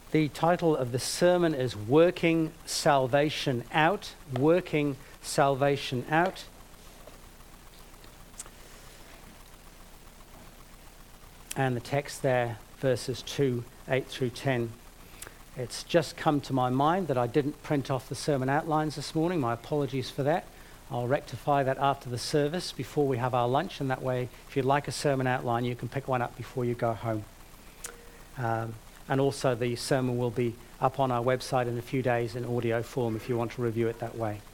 The title of the sermon is Working Salvation Out. Working Salvation Out. And the text there, verses 8 through 10. It's just come to my mind that I didn't print off the sermon outlines this morning. My apologies for that. I'll rectify that after the service, before we have our lunch, and that way, if you'd like a sermon outline, you can pick one up before you go home. And also the sermon will be up on our website in a few days in audio form if you want to review it that way.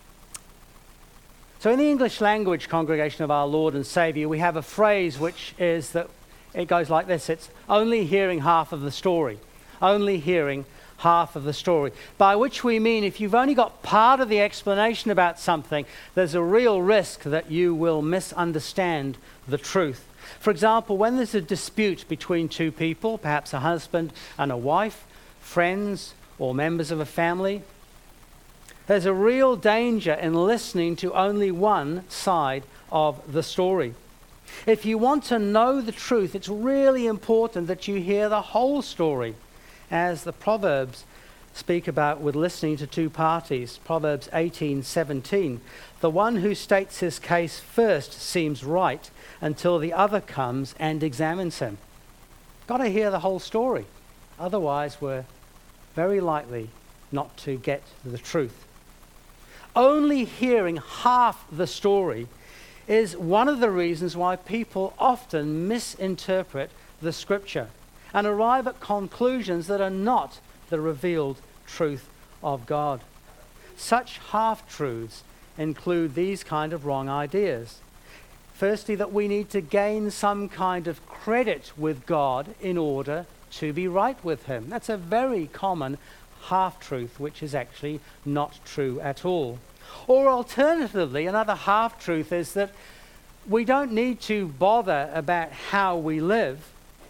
So in the English language congregation of our Lord and Saviour, we have a phrase which is that it goes like this: it's only hearing half of the story. Only hearing half of the story. By which we mean if you've only got part of the explanation about something, there's a real risk that you will misunderstand the truth. For example, when there's a dispute between two people, perhaps a husband and a wife, friends or members of a family, there's a real danger in listening to only one side of the story. If you want to know the truth, it's really important that you hear the whole story, as the Proverbs speak about with listening to two parties. Proverbs 18:17. The one who states his case first seems right until the other comes and examines him. Got to hear the whole story. Otherwise, we're very likely not to get the truth. Only hearing half the story is one of the reasons why people often misinterpret the scripture and arrive at conclusions that are not the revealed truth of God. Such half-truths include these kind of wrong ideas. Firstly, that we need to gain some kind of credit with God in order to be right with him. That's a very common half-truth, which is actually not true at all. Or alternatively, another half-truth is that we don't need to bother about how we live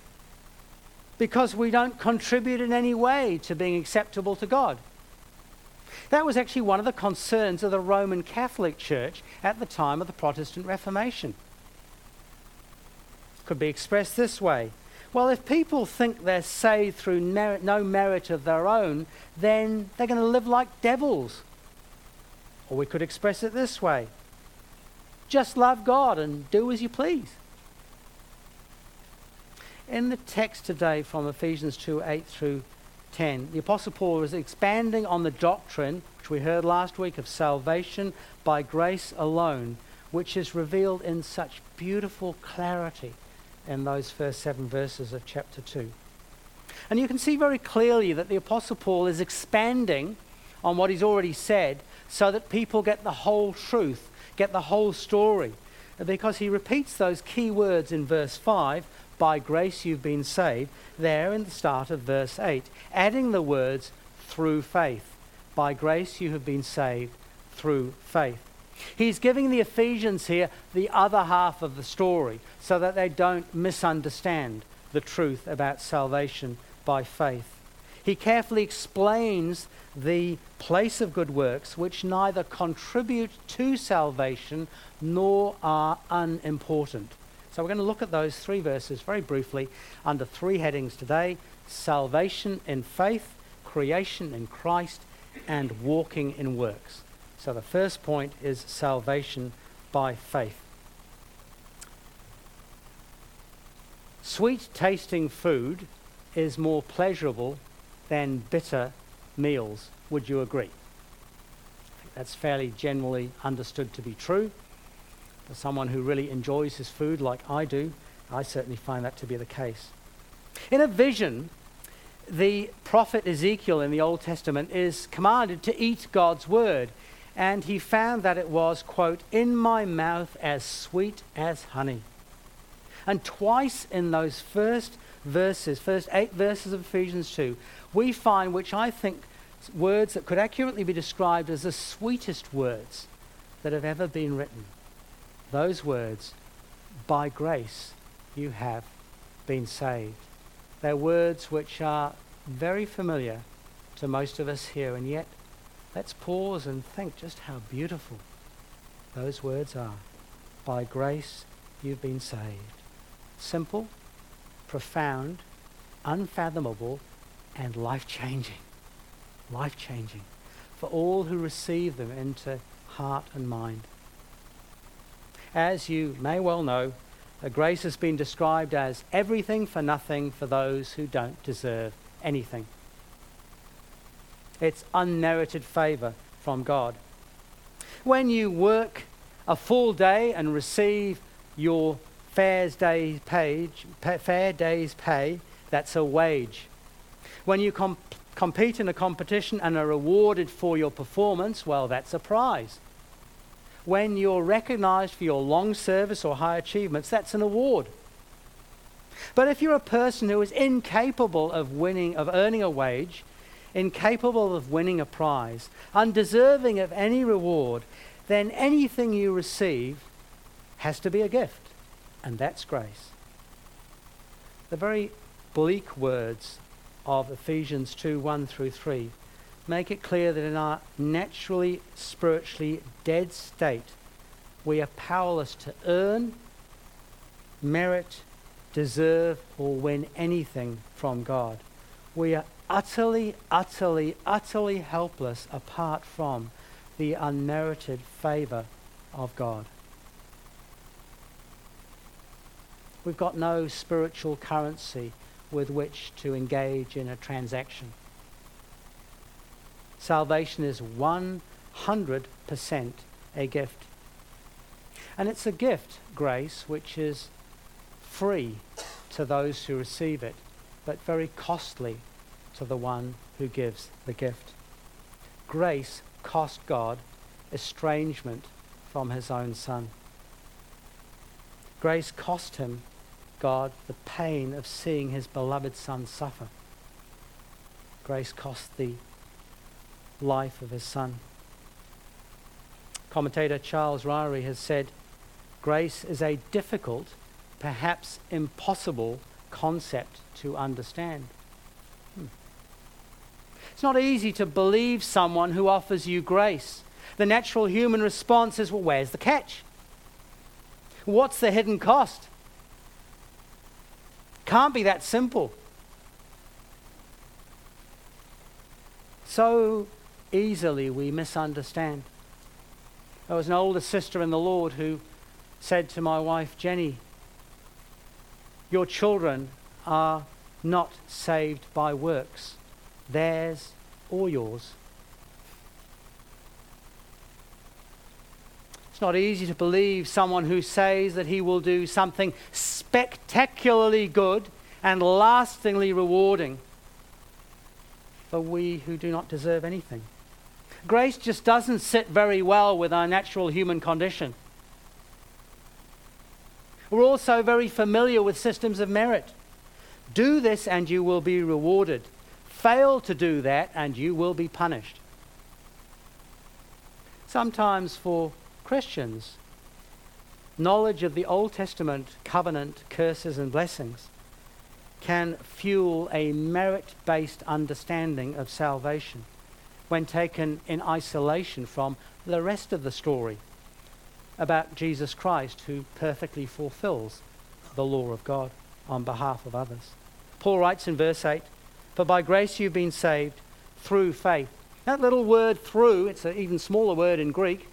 because we don't contribute in any way to being acceptable to God. That was actually one of the concerns of the Roman Catholic Church at the time of the Protestant Reformation. It could be expressed this way: well, if people think they're saved through no merit of their own, then they're going to live like devils. Or we could express it this way: just love God and do as you please. In the text today from Ephesians 2:8 through 10, the Apostle Paul is expanding on the doctrine, which we heard last week, of salvation by grace alone, which is revealed in such beautiful clarity in those first 7 verses of chapter 2. And you can see very clearly that the Apostle Paul is expanding on what he's already said so that people get the whole truth, get the whole story. Because he repeats those key words in verse 5, by grace you've been saved, there in the start of verse 8, adding the words through faith. By grace you have been saved through faith. He's giving the Ephesians here the other half of the story so that they don't misunderstand the truth about salvation by faith. He carefully explains the place of good works which neither contribute to salvation nor are unimportant. So we're going to look at those 3 verses very briefly under 3 headings today: salvation in faith, creation in Christ, and walking in works. So the first point is salvation by faith. Sweet tasting food is more pleasurable than bitter meals. Would you agree? I think that's fairly generally understood to be true. For someone who really enjoys his food like I do, I certainly find that to be the case. In a vision, the prophet Ezekiel in the Old Testament is commanded to eat God's word, and he found that it was, quote, in my mouth as sweet as honey. And twice in those first 8 verses of Ephesians 2, we find, which I think, words that could accurately be described as the sweetest words that have ever been written. Those words, by grace you have been saved. They're words which are very familiar to most of us here, and yet let's pause and think just how beautiful those words are. By grace you've been saved. Simple, profound, unfathomable, and life-changing. Life-changing for all who receive them into heart and mind. As you may well know, grace has been described as everything for nothing for those who don't deserve anything. It's unmerited favor from God. When you work a full day and receive your fair day's pay, that's a wage. When you compete in a competition and are rewarded for your performance, well, that's a prize. When you're recognized for your long service or high achievements, that's an award. But if you're a person who is incapable of earning a wage, incapable of winning a prize, undeserving of any reward, then anything you receive has to be a gift, and that's grace. The very bleak words of Ephesians 2:1 through 3 make it clear that in our naturally, spiritually dead state, we are powerless to earn, merit, deserve, or win anything from God. We are utterly, utterly, utterly helpless apart from the unmerited favor of God. We've got no spiritual currency with which to engage in a transaction. Salvation is 100% a gift. And it's a gift, grace, which is free to those who receive it, but very costly to the one who gives the gift. Grace cost God estrangement from his own Son. Grace cost him, God, the pain of seeing his beloved Son suffer. Grace cost the life of his Son. Commentator Charles Ryrie has said, grace is a difficult, perhaps impossible concept to understand. It's not easy to believe someone who offers you grace. The natural human response is, well, where's the catch? What's the hidden cost? Can't be that simple. So easily we misunderstand. There was an older sister in the Lord who said to my wife, Jenny, your children are not saved by works, theirs or yours. It's not easy to believe someone who says that he will do something spectacularly good and lastingly rewarding for we who do not deserve anything. Grace just doesn't sit very well with our natural human condition. We're also very familiar with systems of merit. Do this and you will be rewarded. Fail to do that and you will be punished. Sometimes for Christians, knowledge of the Old Testament covenant curses and blessings can fuel a merit-based understanding of salvation when taken in isolation from the rest of the story about Jesus Christ, who perfectly fulfills the law of God on behalf of others. Paul writes in verse 8, "For by grace you've been saved through faith." That little word "through," it's an even smaller word in Greek,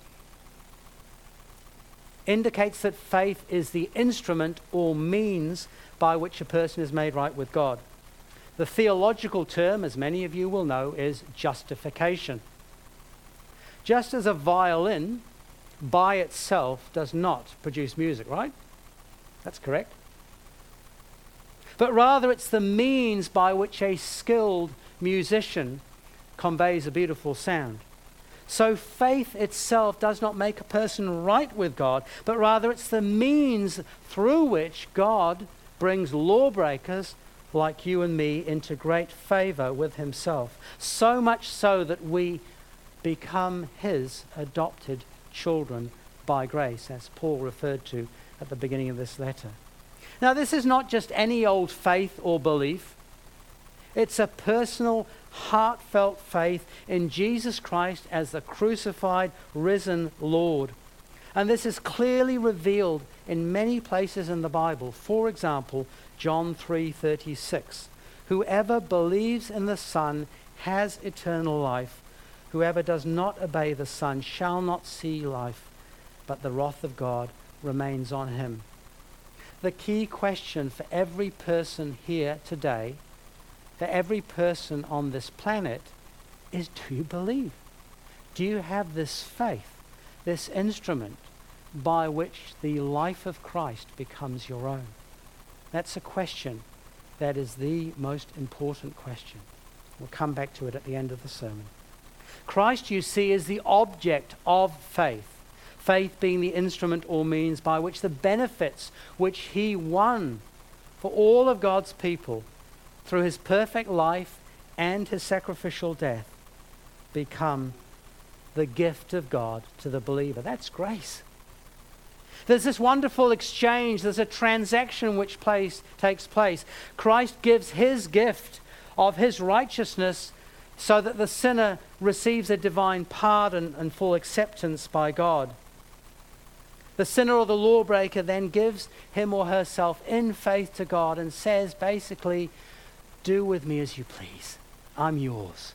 indicates that faith is the instrument or means by which a person is made right with God. The theological term, as many of you will know, is justification. Just as a violin by itself does not produce music, right? That's correct. But rather it's the means by which a skilled musician conveys a beautiful sound. So faith itself does not make a person right with God, but rather it's the means through which God brings lawbreakers like you and me into great favor with himself. So much so that we become his adopted children by grace, as Paul referred to at the beginning of this letter. Now, this is not just any old faith or belief. It's a personal, heartfelt faith in Jesus Christ as the crucified, risen Lord. And this is clearly revealed in many places in the Bible. For example, John 3:36, Whoever believes in the Son has eternal life. Whoever does not obey the Son shall not see life, but the wrath of God remains on him. The key question for every person here today, for every person on this planet, is, do you believe? Do you have this faith, this instrument by which the life of Christ becomes your own? That's a question that is the most important question. We'll come back to it at the end of the sermon. Christ, you see, is the object of faith. Faith being the instrument or means by which the benefits which he won for all of God's people through his perfect life and his sacrificial death become the gift of God to the believer. That's grace. There's this wonderful exchange. There's a transaction which takes place. Christ gives his gift of his righteousness so that the sinner receives a divine pardon and full acceptance by God. The sinner or the lawbreaker then gives him or herself in faith to God and says basically, do with me as you please. I'm yours.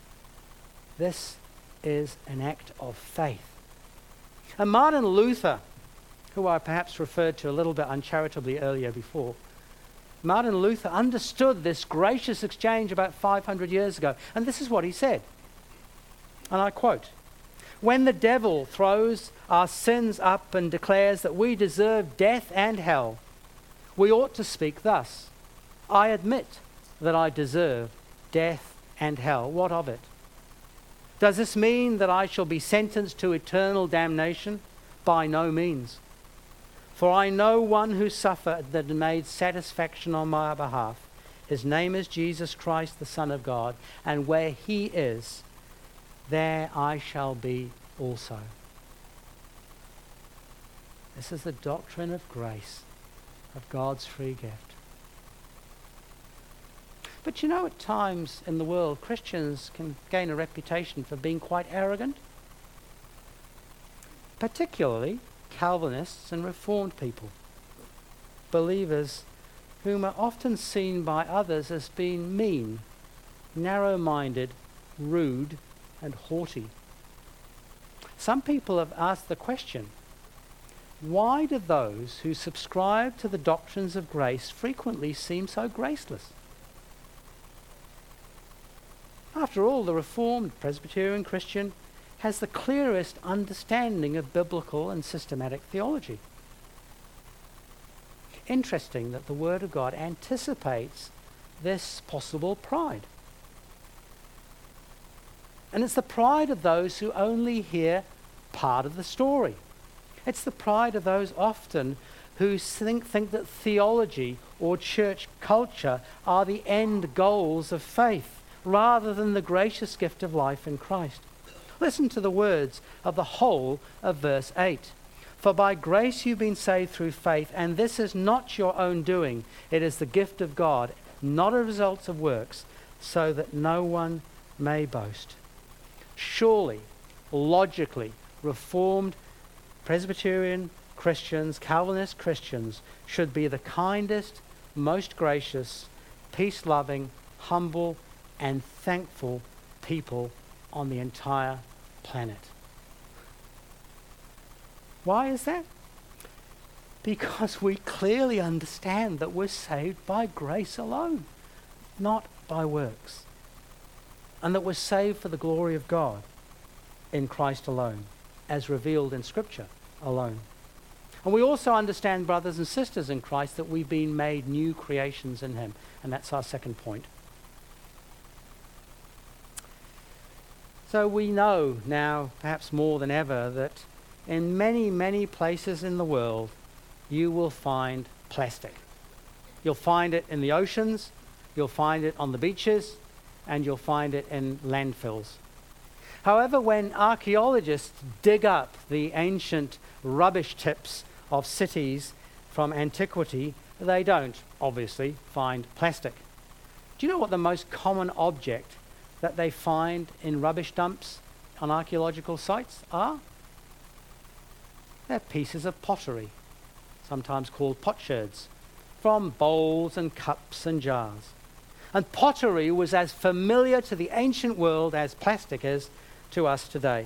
This is an act of faith. And Martin Luther, who I perhaps referred to a little bit uncharitably earlier before, Martin Luther understood this gracious exchange about 500 years ago. And this is what he said. And I quote, "When the devil throws our sins up and declares that we deserve death and hell, we ought to speak thus: I admit that I deserve death and hell. What of it? Does this mean that I shall be sentenced to eternal damnation? By no means. For I know one who suffered and made satisfaction on my behalf. His name is Jesus Christ, the Son of God, and where he is, there I shall be also." This is the doctrine of grace, of God's free gift. But you know, at times in the world, Christians can gain a reputation for being quite arrogant. Particularly Calvinists and Reformed people. Believers whom are often seen by others as being mean, narrow-minded, rude, and haughty. Some people have asked the question, why do those who subscribe to the doctrines of grace frequently seem so graceless? After all, the Reformed Presbyterian Christian has the clearest understanding of biblical and systematic theology. Interesting that the Word of God anticipates this possible pride. And it's the pride of those who only hear part of the story. It's the pride of those often who think that theology or church culture are the end goals of faith, rather than the gracious gift of life in Christ. Listen to the words of the whole of verse 8. "For by grace you've been saved through faith, and this is not your own doing. It is the gift of God, not a result of works, so that no one may boast." Surely, logically, Reformed Presbyterian Christians, Calvinist Christians, should be the kindest, most gracious, peace-loving, humble, and thankful people on the entire planet. Why is that? Because we clearly understand that we're saved by grace alone, not by works, and that we're saved for the glory of God in Christ alone, as revealed in Scripture alone. And we also understand, brothers and sisters in Christ, that we've been made new creations in him, and that's our second point. So we know now, perhaps more than ever, that in many, many places in the world, you will find plastic. You'll find it in the oceans, you'll find it on the beaches, and you'll find it in landfills. However, when archaeologists dig up the ancient rubbish tips of cities from antiquity, they don't, obviously, find plastic. Do you know what the most common object that they find in rubbish dumps on archaeological sites are? They're pieces of pottery, sometimes called potsherds, from bowls and cups and jars. And pottery was as familiar to the ancient world as plastic is to us today.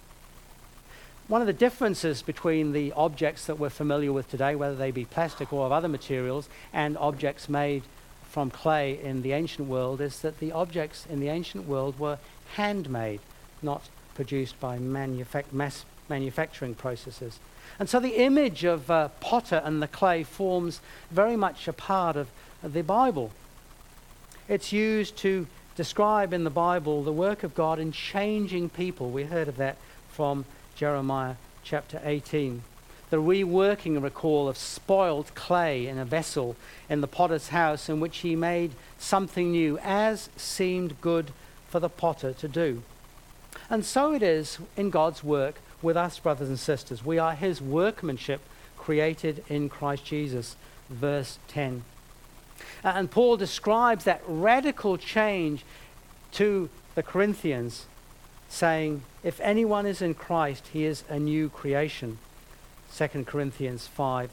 One of the differences between the objects that we're familiar with today, whether they be plastic or of other materials, and objects made from clay in the ancient world, is that the objects in the ancient world were handmade, not produced by mass manufacturing processes. And so the image of potter and the clay forms very much a part of the Bible. It's used to describe in the Bible the work of God in changing people. We heard of that from Jeremiah chapter 18. The reworking, recall, of spoiled clay in a vessel in the potter's house, in which he made something new as seemed good for the potter to do. And so it is in God's work with us, brothers and sisters. We are his workmanship, created in Christ Jesus. Verse 10. And Paul describes that radical change to the Corinthians, saying, if anyone is in Christ, he is a new creation. 2 Corinthians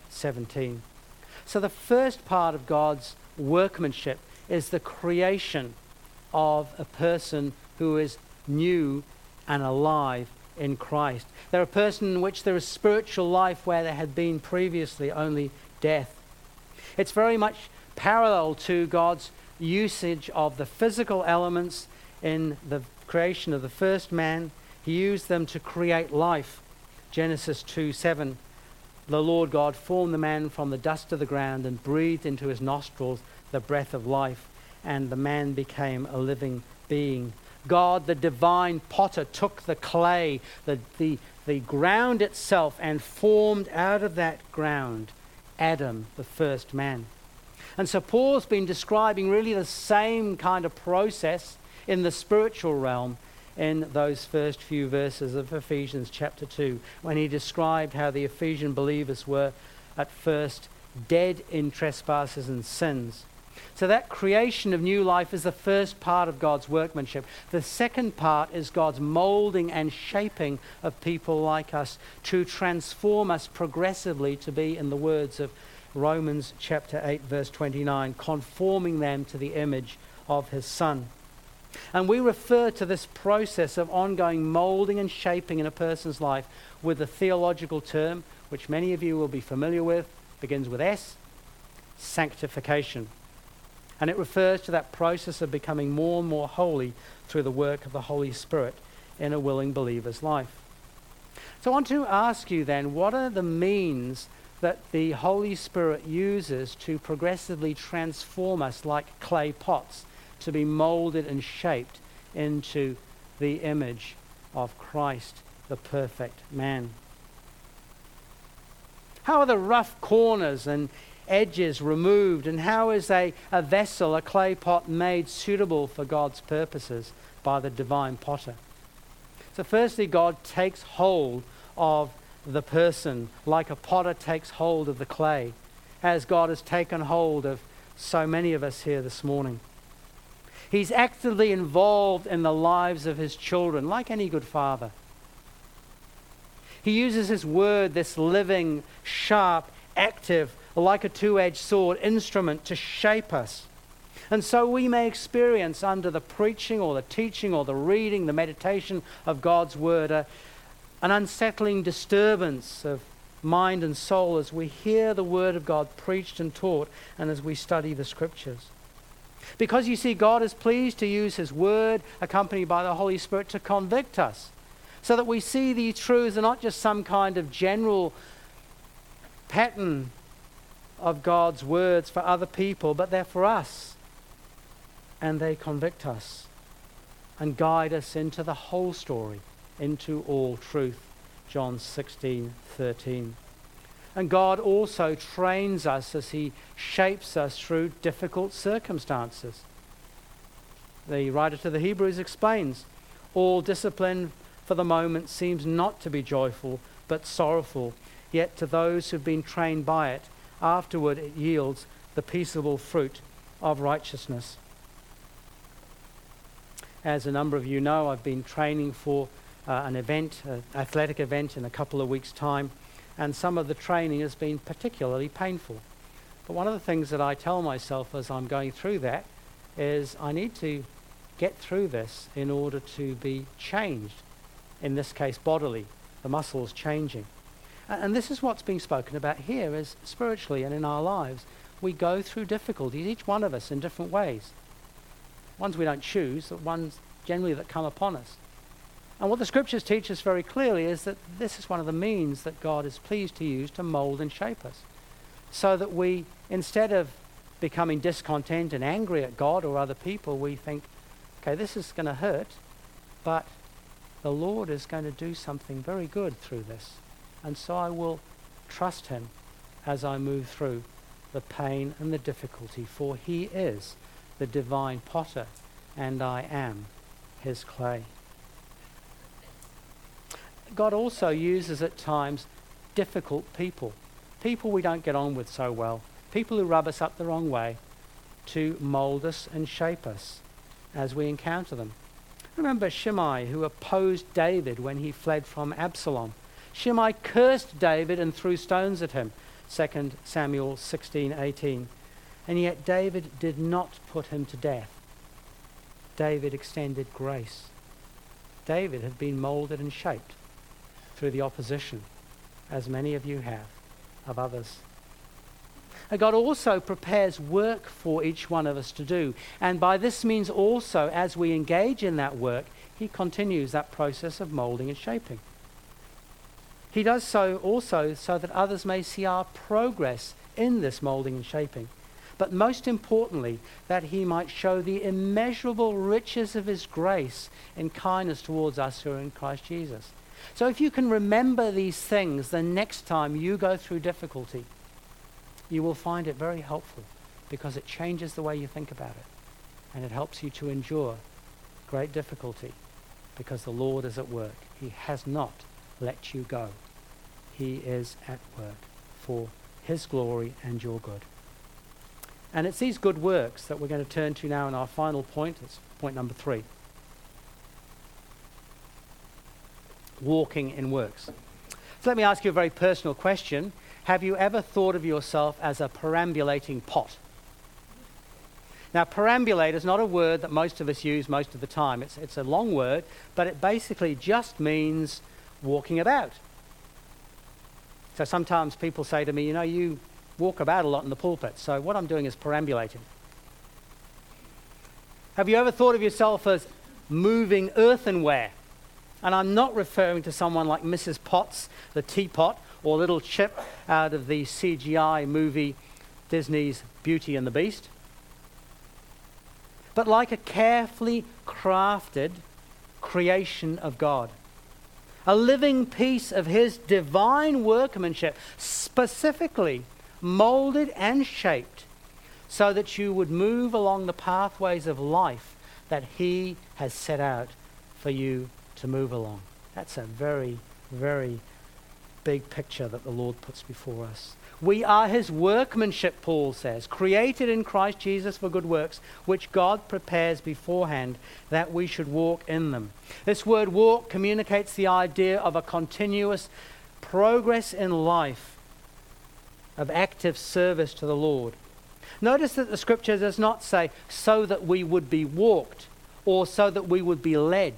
5:17. So the first part of God's workmanship is the creation of a person who is new and alive in Christ. They're a person in which there is spiritual life where there had been previously only death. It's very much parallel to God's usage of the physical elements in the creation of the first man. He used them to create life. Genesis 2:7. The Lord God formed the man from the dust of the ground and breathed into his nostrils the breath of life, and the man became a living being. God, the divine potter, took the clay, the ground itself, and formed out of that ground Adam, the first man. And so Paul's been describing really the same kind of process in the spiritual realm in those first few verses of Ephesians chapter 2, when he described how the Ephesian believers were at first dead in trespasses and sins. So that creation of new life is the first part of God's workmanship. The second part is God's molding and shaping of people like us to transform us progressively to be, in the words of Romans chapter 8 verse 29, conforming them to the image of his Son. And we refer to this process of ongoing molding and shaping in a person's life with a theological term, which many of you will be familiar with, begins with S, sanctification. And it refers to that process of becoming more and more holy through the work of the Holy Spirit in a willing believer's life. So I want to ask you then, what are the means that the Holy Spirit uses to progressively transform us like clay pots, to be molded and shaped into the image of Christ, the perfect man? How are the rough corners and edges removed, and how is a vessel, a clay pot, made suitable for God's purposes by the divine potter? So firstly, God takes hold of the person like a potter takes hold of the clay, as God has taken hold of so many of us here this morning. He's actively involved in the lives of his children, like any good father. He uses his word, this living, sharp, active, like a two-edged sword instrument, to shape us. And so we may experience under the preaching or the teaching or the reading, the meditation of God's word, an unsettling disturbance of mind and soul as we hear the word of God preached and taught and as we study the scriptures. Because you see, God is pleased to use his word accompanied by the Holy Spirit to convict us, so that we see these truths are not just some kind of general pattern of God's words for other people, but they're for us. And they convict us and guide us into the whole story, into all truth. John 16:13. And God also trains us as he shapes us through difficult circumstances. The writer to the Hebrews explains, all discipline for the moment seems not to be joyful, but sorrowful. Yet to those who've been trained by it, afterward it yields the peaceable fruit of righteousness. As a number of you know, I've been training for an event, an athletic event in a couple of weeks' time, and some of the training has been particularly painful. But one of the things that I tell myself as I'm going through that is I need to get through this in order to be changed, in this case bodily, the muscles changing. And this is what's being spoken about here, is spiritually and in our lives. We go through difficulties, each one of us in different ways. Ones we don't choose, but ones generally that come upon us. And what the scriptures teach us very clearly is that this is one of the means that God is pleased to use to mold and shape us. So that we, instead of becoming discontent and angry at God or other people, we think, okay, this is going to hurt, but the Lord is going to do something very good through this. And so I will trust him as I move through the pain and the difficulty, for he is the divine potter and I am his clay. God also uses at times difficult people we don't get on with so well, people who rub us up the wrong way, to mold us and shape us as we encounter them. Remember Shimei, who opposed David when he fled from Absalom. Shimei cursed David and threw stones at him, 2 Samuel 16:18. And yet David did not put him to death. David extended grace. David had been molded and shaped through the opposition, as many of you have, of others. And God also prepares work for each one of us to do. And by this means also, as we engage in that work, he continues that process of molding and shaping. He does so also so that others may see our progress in this molding and shaping. But most importantly, that he might show the immeasurable riches of his grace and kindness towards us who are in Christ Jesus. So if you can remember these things the next time you go through difficulty, you will find it very helpful, because it changes the way you think about it. And it helps you to endure great difficulty, because the Lord is at work. He has not let you go. He is at work for his glory and your good. And it's these good works that we're going to turn to now in our final point. It's point number 3. Walking in works. So let me ask you a very personal question. Have you ever thought of yourself as a perambulating pot? Now, perambulate is not a word that most of us use most of the time. It's a long word, but it basically just means walking about. So sometimes people say to me, you walk about a lot in the pulpit, so what I'm doing is perambulating. Have you ever thought of yourself as moving earthenware? And I'm not referring to someone like Mrs. Potts, the teapot, or little Chip out of the CGI movie Disney's Beauty and the Beast. But like a carefully crafted creation of God. A living piece of his divine workmanship, specifically molded and shaped so that you would move along the pathways of life that he has set out for you to move along. That's a very, very big picture that the Lord puts before us. We are his workmanship, Paul says, created in Christ Jesus for good works, which God prepares beforehand that we should walk in them. This word walk communicates the idea of a continuous progress in life, of active service to the Lord. Notice that the scripture does not say so that we would be walked or so that we would be led.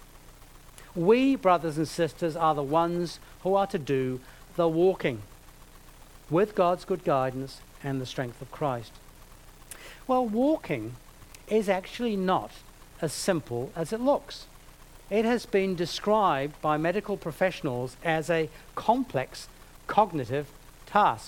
We, brothers and sisters, are the ones who are to do the walking with God's good guidance and the strength of Christ. Well, walking is actually not as simple as it looks. It has been described by medical professionals as a complex cognitive task.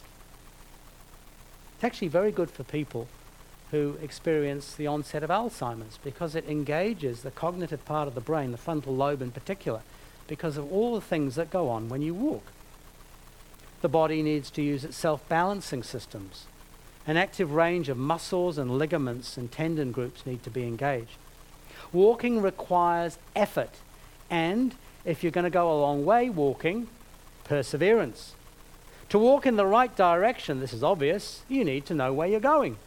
It's actually very good for people who experience the onset of Alzheimer's, because it engages the cognitive part of the brain, the frontal lobe in particular, because of all the things that go on when you walk. The body needs to use its self-balancing systems. An active range of muscles and ligaments and tendon groups need to be engaged. Walking requires effort, and if you're going to go a long way walking, perseverance. To walk in the right direction, this is obvious, you need to know where you're going.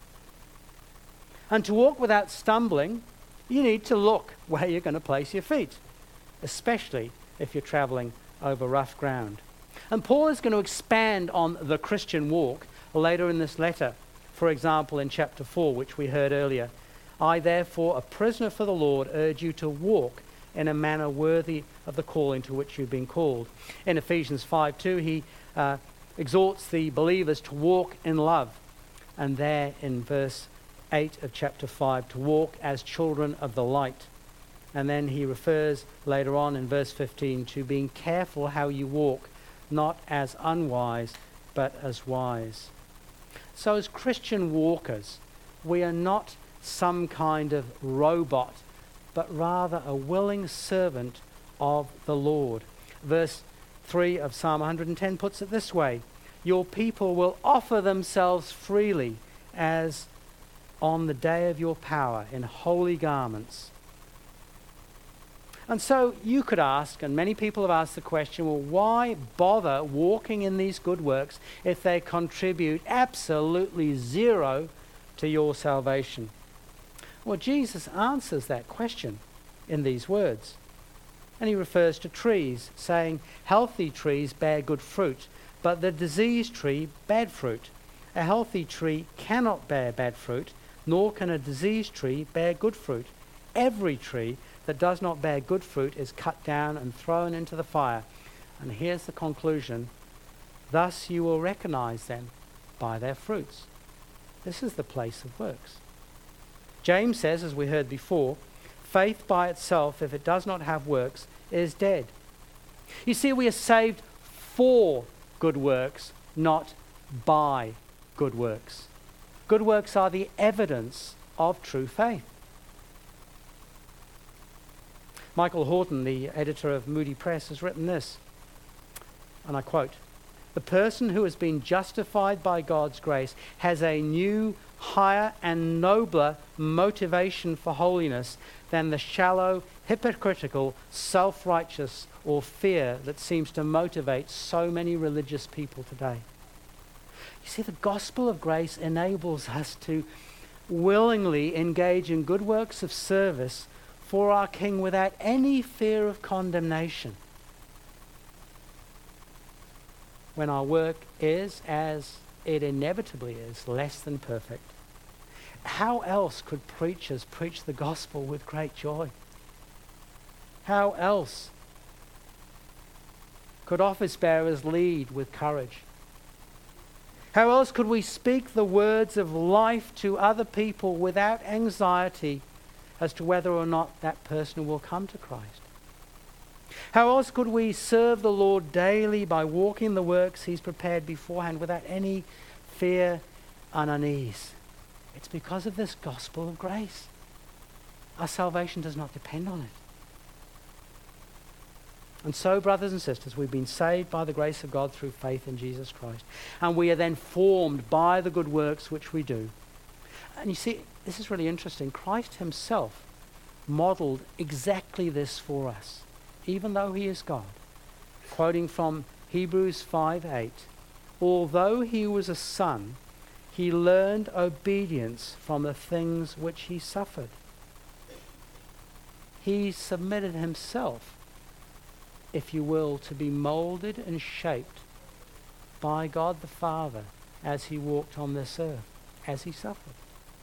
And to walk without stumbling, you need to look where you're going to place your feet, especially if you're traveling over rough ground. And Paul is going to expand on the Christian walk later in this letter. For example, in chapter 4, which we heard earlier, I, therefore, a prisoner for the Lord, urge you to walk in a manner worthy of the calling to which you've been called. In Ephesians 5:2, he exhorts the believers to walk in love. And there in verse 8 of chapter 5, to walk as children of the light. And then he refers later on in verse 15 to being careful how you walk, not as unwise, but as wise. So as Christian walkers, we are not some kind of robot, but rather a willing servant of the Lord. Verse 3 of Psalm 110 puts it this way: your people will offer themselves freely as on the day of your power in holy garments. And so you could ask, and many people have asked the question, well, why bother walking in these good works if they contribute absolutely zero to your salvation? Well, Jesus answers that question in these words. And he refers to trees, saying, healthy trees bear good fruit, but the diseased tree bad fruit. A healthy tree cannot bear bad fruit, nor can a diseased tree bear good fruit. Every tree that does not bear good fruit is cut down and thrown into the fire. And here's the conclusion: thus you will recognize them by their fruits. This is the place of works. James says, as we heard before, faith by itself, if it does not have works, is dead. You see, we are saved for good works, not by good works. Good works are the evidence of true faith. Michael Horton, the editor of Moody Press, has written this, and I quote, "The person who has been justified by God's grace has a new, higher and nobler motivation for holiness than the shallow, hypocritical, self-righteous or fear that seems to motivate so many religious people today." You see, the gospel of grace enables us to willingly engage in good works of service for our King without any fear of condemnation. When our work is, as it inevitably is, less than perfect, how else could preachers preach the gospel with great joy? How else could office bearers lead with courage? How else could we speak the words of life to other people without anxiety as to whether or not that person will come to Christ? How else could we serve the Lord daily by walking the works he's prepared beforehand without any fear and unease? It's because of this gospel of grace. Our salvation does not depend on it. And so, brothers and sisters, we've been saved by the grace of God through faith in Jesus Christ. And we are then formed by the good works which we do. And you see, this is really interesting. Christ himself modeled exactly this for us, even though he is God. Quoting from Hebrews 5:8, "Although he was a son, he learned obedience from the things which he suffered." He submitted himself, if you will, to be molded and shaped by God the Father as he walked on this earth, as he suffered,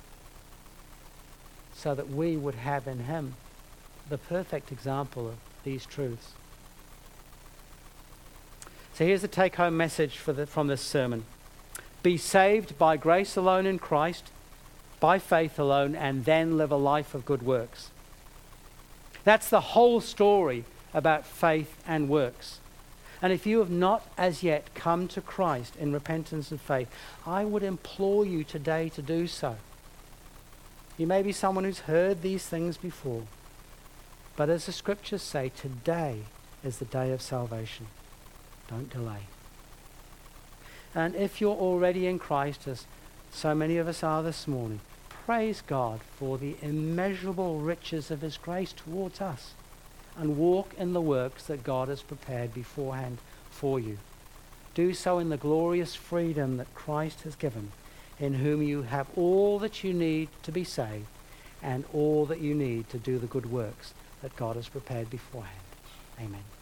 so that we would have in him the perfect example of these truths. So here's the take-home message from this sermon. Be saved by grace alone in Christ, by faith alone, and then live a life of good works. That's the whole story about faith and works. And if you have not as yet come to Christ in repentance and faith, I would implore you today to do so. You may be someone who's heard these things before, but as the scriptures say, today is the day of salvation. Don't delay. And if you're already in Christ, as so many of us are this morning, praise God for the immeasurable riches of his grace towards us, and walk in the works that God has prepared beforehand for you. Do so in the glorious freedom that Christ has given, in whom you have all that you need to be saved and all that you need to do the good works that God has prepared beforehand. Amen.